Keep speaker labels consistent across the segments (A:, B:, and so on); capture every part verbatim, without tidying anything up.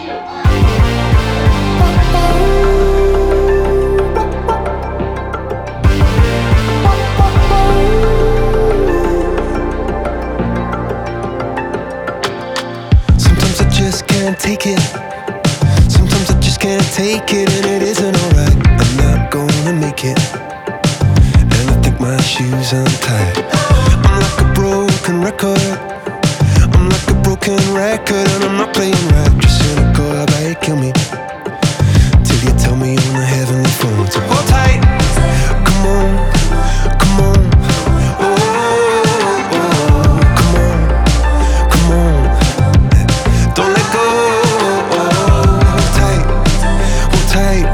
A: Sometimes I just can't take it. Sometimes I just can't take it, and it isn't alright. I'm not gonna make it, and I think my shoes untied. I'm like a broken record. I'm like a broken record, and I'm not playing right. Just cynical, I bet kill me till you tell me on the heavenly phone to hold tight. Come on, come on, oh, oh, oh, come on, come on. Don't let go. Oh, hold tight, hold tight.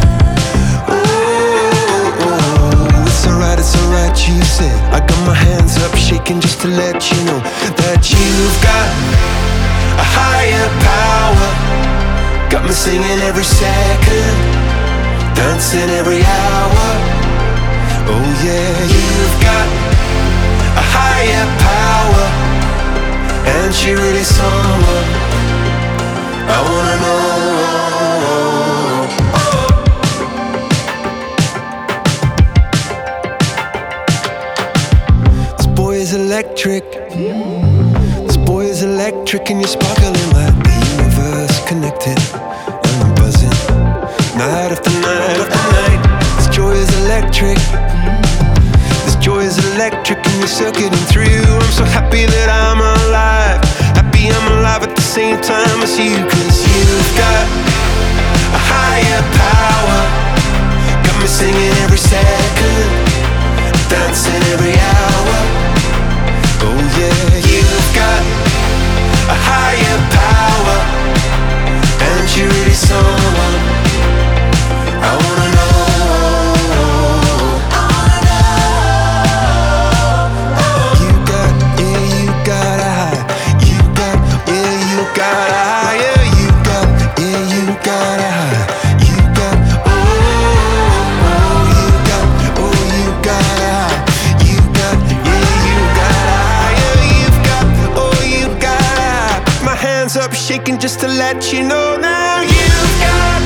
A: Oh, oh, it's alright, it's alright. You said I got my hands up, shaking just to let you know that you've got a higher power. Got me singing every second, dancing every hour. Oh yeah, you've got a higher power, and she really someone I wanna know. This boy is electric. This boy is electric, and you're sparkling like the universe connected. And I'm buzzing night after night after night. This joy is electric. This joy is electric, and you're circuiting through. I'm so happy that I'm alive. Happy I'm alive at the same time as you. Cause you've got a higher power. Got me singing every second, dancing every hour. Oh yeah, you've got a higher power, and you're really someone I wanna know. I wanna know. You got, yeah, you got a high. You got, yeah, you got a high. Yeah, you got, yeah, you got a high. You got, oh, oh, you got, oh, you got a high. You got, yeah, you got a high. Yeah, you've got, oh, you got a high. My hands up shaking just to let you know now. You've got